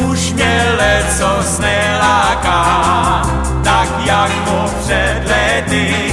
už mě lecos neláká, tak jako před lety.